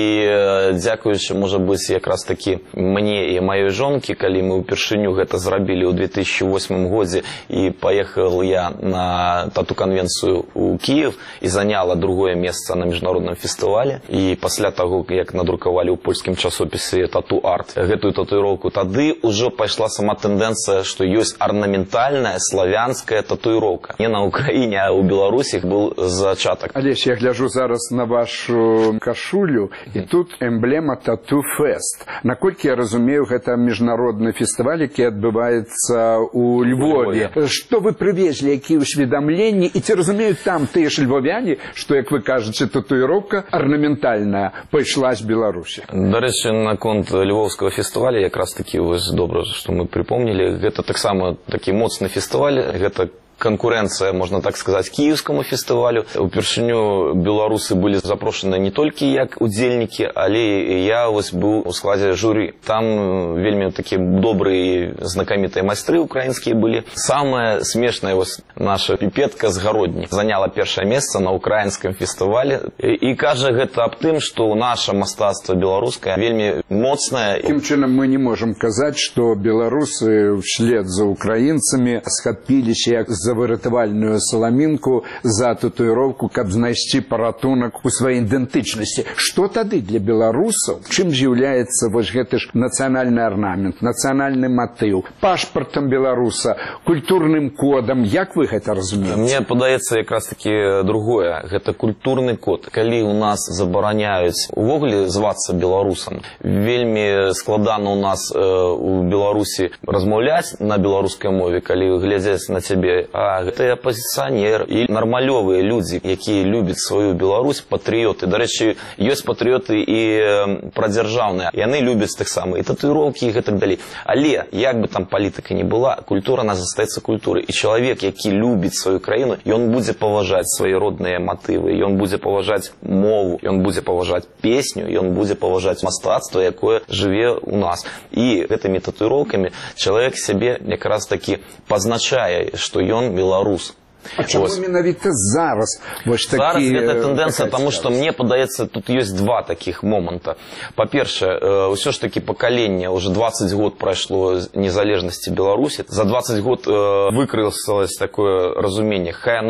S8: І дзякуючы, можа быць, якраз такі мне і маёй жонкі, калі мы ўпершыню гэта зрабілі ў 2008 годзе, і паехал я на тату-канвенцыю ў Кіев і заняла другое месца на міжнародным фестывале. І пасля таго, як надрукавалі ў польскім часопісе «Тату-арт» гэтую татуіроўку, тады ўжо пайшла сама тэндэнцыя, што ёсць арнаментальная славянская татуіроўка. Не на Украіне, а ў Беларусі быў зачатак.
S7: Алесь, я гляджу зараз на вашу кашулю, і тут эмблема «Тату-фест». Наколькі я разумею, гэта міжнародны фестываль, які адбываецца ў Львове. Што вы прывезлі, якія ўсведамленні, і ці разумеюць там тыя ж львовяне, што, як вы кажаце, татуіроўка арнаментальная пайшла з Беларусі?
S8: Дарэчы, наконт львовскага фестываля, якраз такі добра, што мы припомнілі, гэта таксама такі моцны фестываль, гэта конкуренция, можно так сказать, киевскому фестивалю. Упершыню беларусы были запрошены не только як удзельники, але и я был в складе жюри. Там вельми такие добрые, знакомитые майстры украинские были. Самое смешное, наша пипетка с Городни заняла первое место на украинском фестивале. И кажа гэта аб тым, что наше мастацтво белорусское вельми моцное.
S7: Таким чином мы не можем сказать, что белорусы вслед за украинцами схапились як за выратавальную саламінку, за татуіроўку, каб знайсці паратунак у сваёй ідэнтычнасці. Што тады для беларусаў? Чым з'яўляецца вось гэты ж нацыянальны арнамент, нацыянальны матыў, пашпартам беларуса, культурным кодам? Як вы гэта разумееце?
S8: Мне падаецца якраз таки другое. Гэта культурны код. Калі у нас забараняюць увогуле звацца беларусам, вельмі складана у нас у Беларусі размаўляць на беларускай мове, калі глядзяць на цябе. А гэта апозіцыянер і нармалёвыя людзі, якія любяць сваю Беларусь, патрыёты. Дарэчы, ёсць патрыёты і прадзяржаўныя. Яны любяць таксама і татуіроўкі і гэтак далей. Але як бы там палітыка не была, культура нас застаецца культурай. І чалавек, які любіць сваю краіну, ён будзе паважаць свае родныя матывы, ён будзе паважаць мову, ён будзе паважаць песню, ён будзе паважаць мастацтва, якое жыве у нас. І гэтымі татуіроўкамі чалавек сябе якраз такі пазначае, што ён беларус.
S7: А чому менавіта зараз?
S8: Зараз гэта тэндэнцыя, таму што мне падаецца, тут ёсць два такіх моманта. Па-першае, ўсё ж такі пакаленне, уже 20 год прайшло незалежнасці Беларусі. За 20 год выкрылася такое разуменне. Хай оно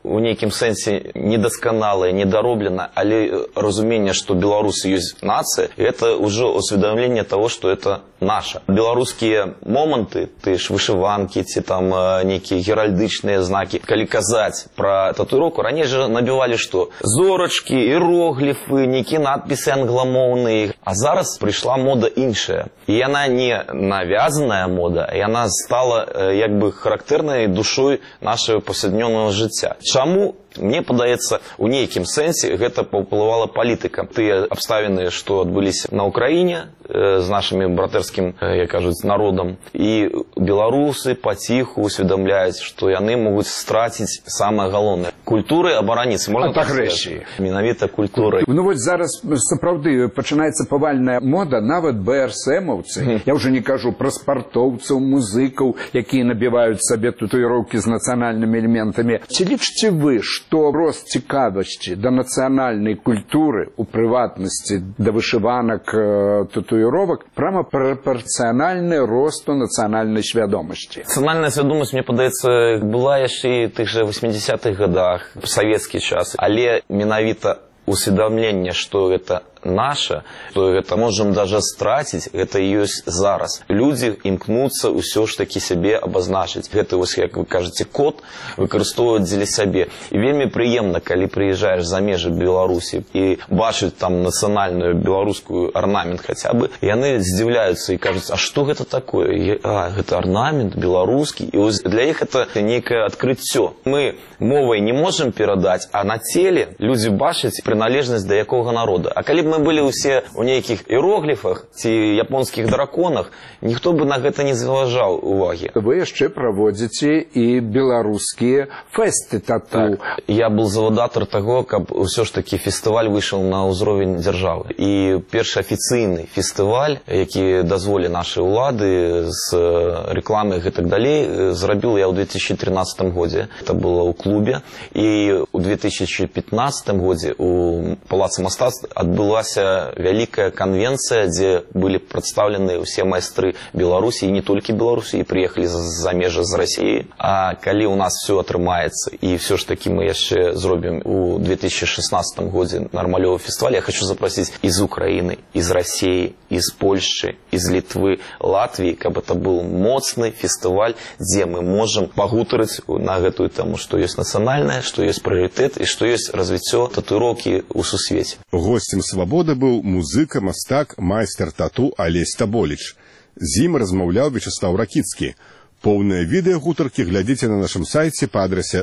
S8: у нейкім сэнсе недасканалае, недароблена, але разуменне, што беларусы ёсць нацыя, гэта ўжо усведамленне того, што это наша. Беларускія моманты, ты ж вышыванкі ці там нейкія геральдычныя знакі, калі казаць пра татуіроўку, раней жа набівалі што? Зорачкі, іерогліфы, нейкія надпісы англамоўныя. А зараз прыйшла мода іншая. І яна не навязаная мода, а яна стала як бы характэрнай душой нашего повседневного жыцця. Чаму? Мне падаецца, у нейкім сэнсе гэта паўплывала палітыка. Тыя абставіны, што адбыліся на Украіне з нашымі братэрскім, як кажуць, народам. І беларусы паціху усведамляюць, што яны могуць страціць самае галоўнае. Культуры абараніцца. Можна так сказаць? Менавіта культурай.
S7: Ну вось зараз сапраўды пачынаецца павальная мода, нават БРСМаўцы. Я ўжо не кажу пра спартоўцаў, музыкаў, якія набіваюць сабе татуіроўкі з нацыянальнымі элементамі. Ці лічыце вы, што рост цікавасці да нацыянальнай культуры, у прыватнасці да вышыванак, татуіровак, прама прапарцыянальны росту нацыянальнай свядомасці?
S8: Нацыянальная свядомасць, мне падаецца, была яшчэ і тых жа 80-х годах, савецкі час, але менавіта усведамленне, што гэта наша, то гэта можем даже страціць, гэта і ёсць зараз. Людзі імкнуцца ўсё ж такі сябе абазначыць. Гэта, вось, як вы кажаце, код выкарыстоўваць дзеля сябе. І вельмі прыемна, калі прыязджаеш за межы Беларусі і бачыць там нацыянальную беларускую арнамент хаця бы, яны здзіўляюцца і кажуць, а што гэта такое? Гэта арнамент беларускі. І вось для іх это нейкае адкрыццё. Мы мовай не можем перадаць, а на целе людзі бачаць прыналежнасць да якога народа. А калі мы былі ўсе ў нейкіх іерогліфах ці японскіх драконах, ніхто бы на гэта не зважаў увагі.
S7: Вы яшчэ праводзіце і беларускія фэсты тату.
S8: Так. Я был завадатар таго, каб ўсё ж такі фестываль выйшаў на ўзровень дзяржавы. І першы афіцыйны фестываль, які дазволі нашы ўлады з рекламы і так далей, зрабіў я ў 2013 годзе. Это было ў клубе. І ў 2015 годзе у Палацы мастацтв адбылася вялікая канвенцыя, дзе былі прадстаўлены ўсе майстры Беларусі, і не толькі Беларусі, і прыехалі з-за межы з Расіі. А калі ў нас все атрымаецца, і все ж такі мы яшчэ зробім у 2016 годзе нармалёвы фестываль, я хочу запросіць і з Украіны, і з Расіі, і з Польшчы, і з Літвы, Латвіі, каб это быў моцны фестываль, дзе мы можам пагутарыць на гэтую тэму, што ёсць нацыянальнае, што ёсць прыярытэт і што ёсць развіццё татуіроўкі ў сусвеце.
S1: Гостем «Свабода» быў музыка, мастак, майстар тату Алесь Таболіч. З ім размаўляў Вячеслав Ракіцкі. Поўнае відэа гутаркі глядзіце на нашым сайце па адрасе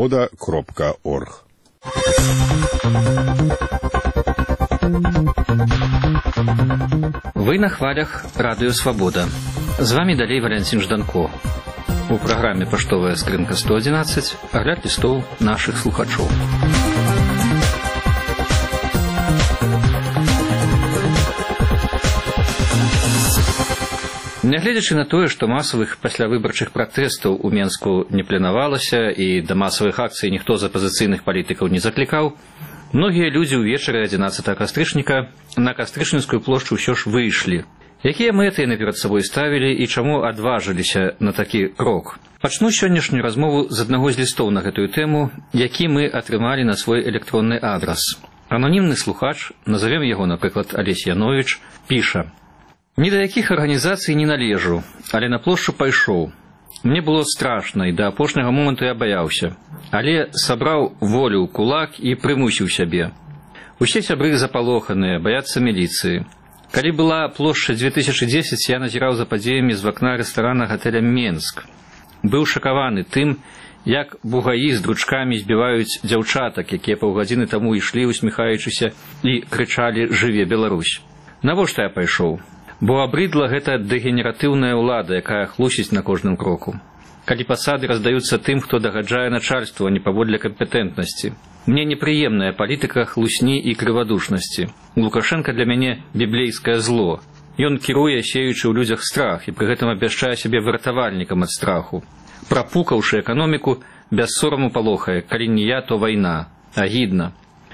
S1: swaboda.org.
S9: Вы на хвалях радыё «Свабода». З вами далей Валянцін Жданко. У праграме «Паштовая скрынка 111» агляд лістоў нашых слухачоў. Нягледзячы на тое, што масавых паслявыбарчых пратэстаў у Менску не планавалася і да масавых акцый ніхто з апазіцыйных палітыкаў не заклікаў, многія людзі ўвечары 11 кастрычніка на Кастрычніцкую плошчу ўсё ж выйшлі. Якія мэты яны перад сабой ставілі і чаму адважыліся на такі крок? Пачну сённяшнюю размову з аднаго з лістоў на гэтую тэму, які мы атрымалі на свой электронны адрас. Ананімны слухач, назовем яго, напрыклад, Алесь Яновіч, піша: «Ні да якіх арганізацый не належу, але на плошчу пайшоў. Мне было страшна, і да апошняга моманту я баяўся. Але сабраў волю ў кулак і прымусіў сябе. Усе сябры запалоханыя, баяцца міліцыі. Калі была плошча 2010, я назіраў за падзеямі з вакна рэстарана гатэля «Менск». Быў шакаваны тым, як бугаі з дручкамі збіваюць дзяўчатак, якія паўгадзіны таму ішлі, усміхаючыся, і крычалі «Жыве Беларусь». Навошта я пайшоў? Бо абрыдла гэта дэгенератыўная ўлада, якая хлусіць на кожным кроку. Калі пасады раздаюцца тым, хто дагаджае начальству, а не паводле кампетэнтнасці. Мне непрыемная палітыка хлусні і крывадушнасці. Лукашенко для мяне біблейскае зло. Ён кіруе, сеючы ў людзях страх, і пры гэтым абвяшчае сябе выратавальнікам ад страху. Прапукаўшы эканоміку, без сораму палохае, калі не я, то вайна. Агідна.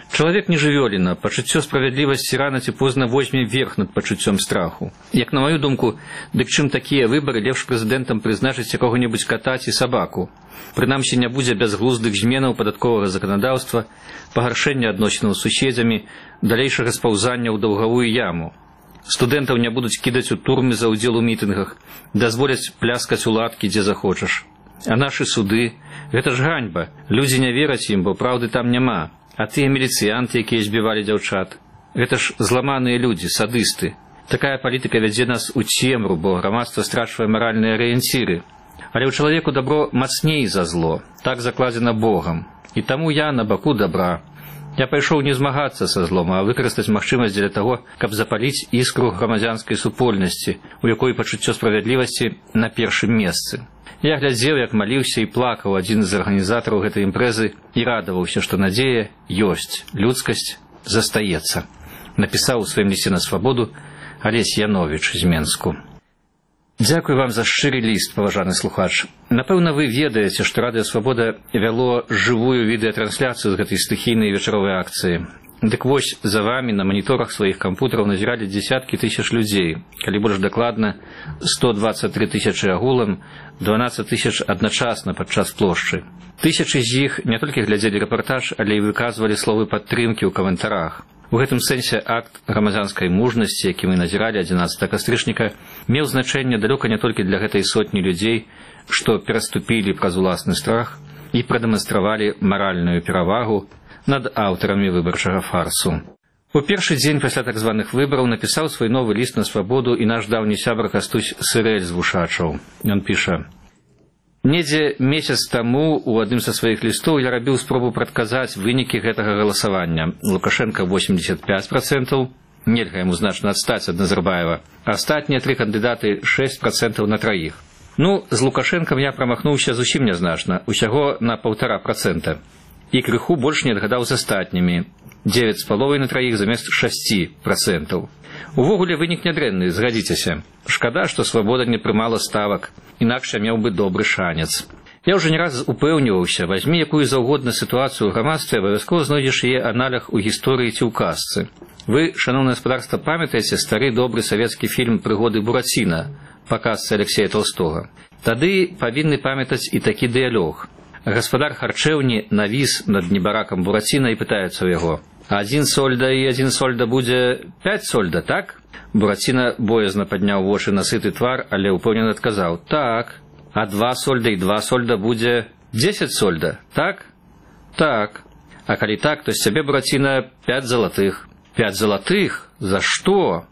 S9: Чалавек не жывёліна, пачуццё справядлівасці рана ці позна возьме верх над пачуццём страху. Як на маю думку, дык чым такія выбары, лепш прэзідэнтам прызначыць якога-небудзь ката ці сабаку. Прынамсі не будзе бязглуздых зменаў падатковага заканадаўства, пагаршэння адносінаў з суседзямі, далейшага спаўзання ў даўгавую яму. Студэнтаў не будуць кідаць у турмы за ўдзел у мітынгах, дазволяць пляскаць у ладкі, дзе захочаш. А нашы суды – гэта ж ганьба. Людзі не вераць ім, бо праўды там няма. А тыя міліцыянты, якія збівалі дзяўчат. Гэта ж зламаныя людзі, садысты. Такая палітыка вядзе нас у цемру, бо грамадства страчвае маральныя арыенціры. Але ў чалавеку дабро мацней за зло. Так закладзена Богам. І таму я на баку добра. Я пайшоў не змагацца са злом, а выкарыстаць магчымасць для таго, каб запаліць іскру грамадзянскай супольнасці, у якой пачуццё справядлівасці на першым месцы. Я глядзеў, як маліўся і плакаў адзін з арганізатараў гэтай імпрэзы і радаваўся, што надзея ёсць, людскасць застаецца. Напісаў у сваім лісце на свабоду Алесь Яновіч з Менску. Дзякуй вам за шчыры ліст, паважаны слухач. Напэўна, вы ведаеце, што Радыё Свабода вяло жывую відэатрансляцыю з гэтай стыхійнай вечаровай акцыі. Дык вось, за вамі на маніторах сваіх кампутараў назіралі дзесяткі тысяч людзей, калі больш дакладна 123 тысячы агулам, 12 тысяч адначасна падчас плошчы. Тысячы з іх не толькі глядзелі рэпартаж, але і выказвалі словы падтрымкі ў каментарах. У гэтым сэнсе акт грамадзянскай мужнасці, які мы назіралі 11 кастрычніка, меў значэнне далёка не толькі для гэтай сотні людзей, што пераступілі праз уласны страх і прадэманстравалі маральную перавагу над аўтарамі выбарчага фарсу. У першы дзень пасля так званых выбараў напісаў свой новы ліст на свабоду і наш даўні сябар Кастусь Сырэль з Вушачаў. Ён піша: «Недзе месяц таму у адным са сваіх лістоў я рабіў спробу прадказаць вынікі гэтага галасавання. Лукашенко 85%, нельга яму значна адстаць ад Назарбаева, а астатнія тры кандыдаты 6% на траіх. Ну, з Лукашенкам я прамахнуўся зусім нязначна, усяго на 1,5%. І крыху больш не адгадаў з астатнімі, 9,5% на траіх замест 6%. Увогуле вынік нядрэнны, згадзіцеся. Шкада, што свабода не прымала ставак, інакш я меў бы добры шанец. Я ўжо не раз упэўніваўся, вазьмі якую заўгодна сітуацыю ў грамадстве, абавязкова знойдзеш яе аналях у гісторыі ці ў казцы. Вы, шаноўнае гаспадарства, памятаеце стары добры савецкі фільм «Прыгоды Бураціна» па казцы Алексея Толстога? Тады павінны памятаць і такі дыялог. Гаспадар харчэўні навіс над небаракам Бураціна і пытаецца ў яго: «Адзін сольда і адзін сольда будзе 5 сольда, так?» Бураціна боязна падняў вочы на сыты твар, але ўпэўнена адказаў: «Так». «А 2 сольда і 2 сольда будзе 10 сольда, так?» «Так». «А калі так, то з цябе, Бураціна, 5 залатых». «5 залатых? За што?»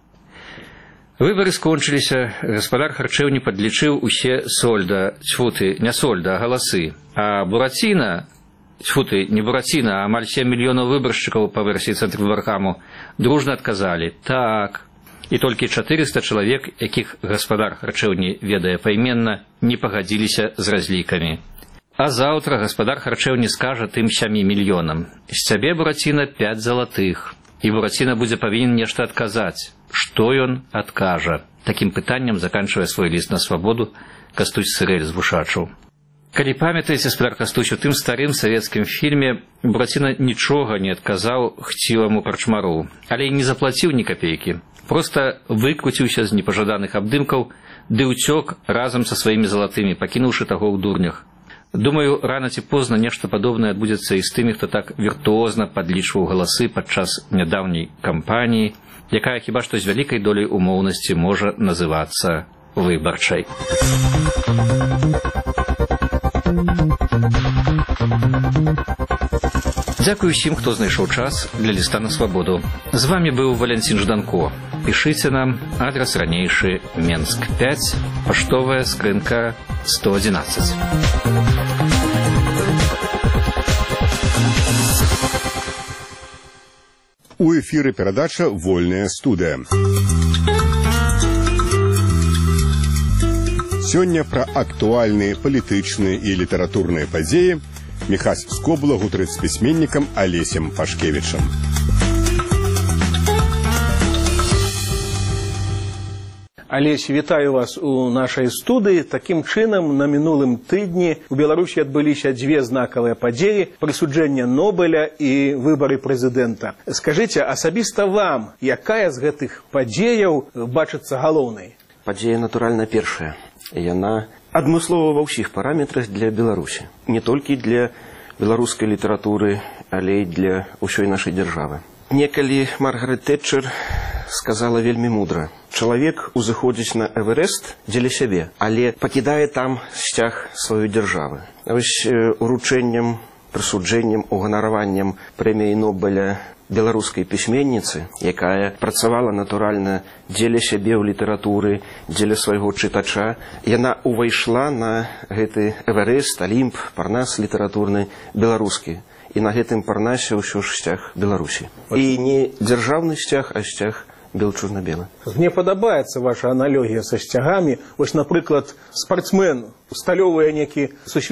S9: Выбары скончыліся, гаспадар харчэўні падлічыў усе сольда, цьфуты, не сольда, а галасы. А Бураціна, цьфуты, не Бураціна, а амаль 7 мільёнаў выбаршчыкаў па версіі Цэнтрвыбаркаму дружна адказалі: «Так». І толькі 400 чалавек, якіх гаспадар харчэўні ведае пайменна, не пагадзіліся з разлікамі. А заўтра гаспадар харчэўні скажа тым 7 мільёнам: «З цябе, Бураціна, 5 залатых». І Бураціна будзе павінен нешта адказаць. Што ён адкажа? Такім пытаннем заканчвае свой ліст на свабоду Кастусь Сырэль з Вушачаў. Калі памятаеце, гаспадар Кастусь, у тым старым савецкім фільме Бураціна нічога не адказаў хціваму карчмару, але і не заплаціў ні капейкі. Проста выкруціўся з непажаданых абдымкаў ды ўцёк разам са сваімі залатымі, пакінуўшы таго ў дурнях. Думаю, рана ці позна нешта падобнае адбудзецца і з тымі, хто так віртуозна падлічваў галасы падчас нядаўняй кампаніі, якая хіба што з вялікай доляй умоўнасці можа называцца выбарчай. Дзякуй усім, хто знайшоў час для ліста на свабоду. З вамі быў Валянцін Жданко. Пішыце нам, адрас ранейшы, Менск 5, паштовая скрынка 111.
S1: У эфіры перадача «Вольная студыя». Сёння пра актуальныя палітычныя і літаратурныя падзеі Міхась Скобла гутарыць з пісьменнікам Алесем
S10: Алесь, вітаю вас у нашай студыі. Такім чынам, на мінулым тыдні у Беларусі адбыліся дзве знакавыя падзеі: прысуджэнне Нобеля і выбары прэзідэнта. Скажыце, асабіста вам, якая з гэтых падзеяў бачыцца галоўнай?
S11: Падзея, натуральна, першая. Яна адмыслова ва ўсіх параметрах для Беларусі. Не толькі для беларускай літаратуры, але і для ўсёй нашай дзяржавы. Некалі Маргарет Тэтчер сказала вельмі мудра: чалавек узыходзіць на Эверест дзеля сябе, але пакідае там сцяг сваёй дзяржавы. Вось уручэннем, прысуджэннем, уганараваннем прэміі Нобеля беларускай пісьменніцы, якая працавала натуральна дзеля сябе ў літаратуры, дзеля свайго чытача, яна ўвайшла на гэты Эверест, Алімп, парнас літаратурны беларускі. І на гэтым парнасе ўсё ж сцяг Беларусі. І не дзяржаўны сцяг, а сцяг бел-чорна-белы.
S10: Мне падабаецца ваша аналогія са сцягамі. Вось, напрыклад, спартсмен усталёўвае некі сусветны